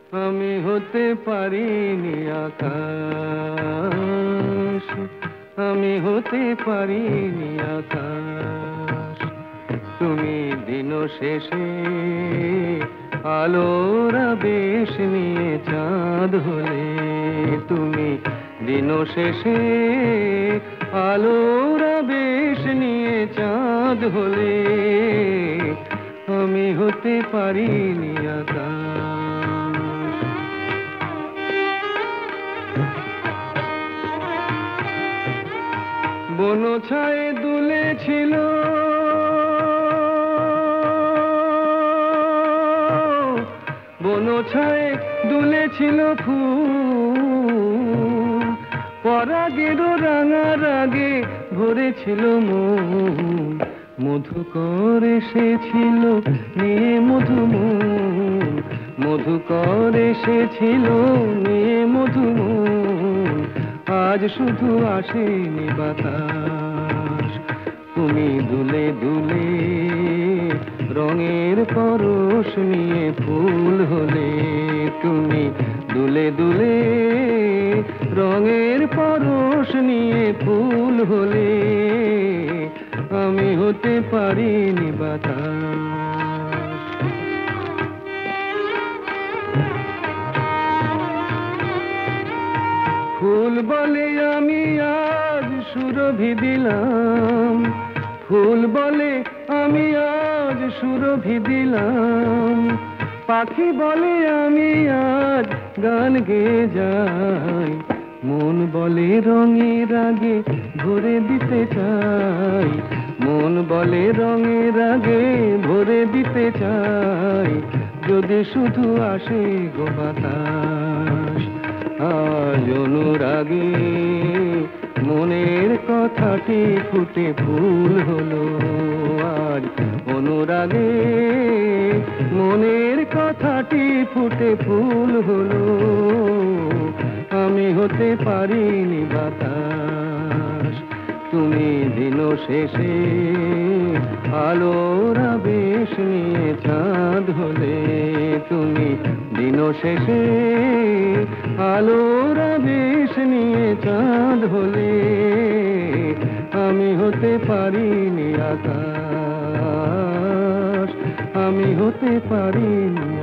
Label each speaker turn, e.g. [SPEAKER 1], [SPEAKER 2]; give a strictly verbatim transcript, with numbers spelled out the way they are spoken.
[SPEAKER 1] আমি হতে পারিনি আকাশ, আমি হতে পারিনি আকাশ। তুমি দিন শেষে আলোর আবেশ নিয়ে চাঁদ হলে, তুমি দিন শেষে আলোর আবেশ নিয়ে চাঁদ হলে, আমি হতে পারিনি আকাশ। বন ছায়ে দুলেছিল বন ছায়ে দুলেছিল ফুল, পরাগের রাঙা রাগে ভরেছিল মন, মধুকর এসেছিল নিয়ে মধুমন, মধুকর এসেছিল নিয়ে মধুমন, আজ শুধু আসেনি বাতাস। তুমি দুলে দুলে রঙের পরশ নিয়ে ফুল হলে, তুমি দুলে দুলে রঙের পরশ নিয়ে ফুল হলে, আমি হতে পারিনি বাতাস। ফুল বলে আমি আজ সুরভি দিলাম, ফুল বলে আমি আজ সুরভি দিলাম, পাখি বলে আমি আজ গান গেয়ে যাই, মন বলে রঙের আগে ভরে দিতে চাই, মন বলে রঙের আগে ভরে দিতে চাই, যদি শুধু আসে গো বাতাস। আজ অনুরাগে মনের কথাটি ফুটে ফুল হলো, আজ অনুরাগে মনের কথাটি ফুটে ফুল হলো, আমি হতে পারিনি বাতাস। তুমি দিন শেষে আলোর আবেশ নিয়ে চাঁদ হলে, তুমি দিন শেষে আলোর আবেশ নিয়ে চাঁদ হলে, আমি হতে পারিনি আকাশ, আমি হতে পারিনি